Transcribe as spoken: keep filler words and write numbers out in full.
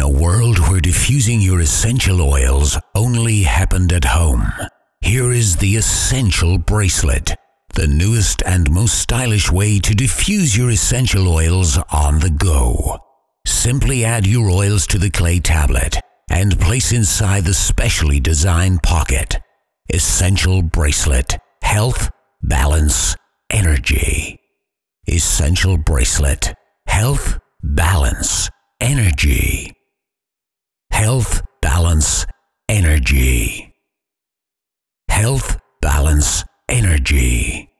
a world where diffusing your essential oils only happened at home, here is the Essential Bracelet, the newest and most stylish way to diffuse your essential oils on the go. Simply add your oils to the clay tablet and place inside the specially designed pocket. Essential Bracelet. Health, balance, energy. Essential Bracelet. Health, balance, energy. Health, balance, energy. Health, balance, energy.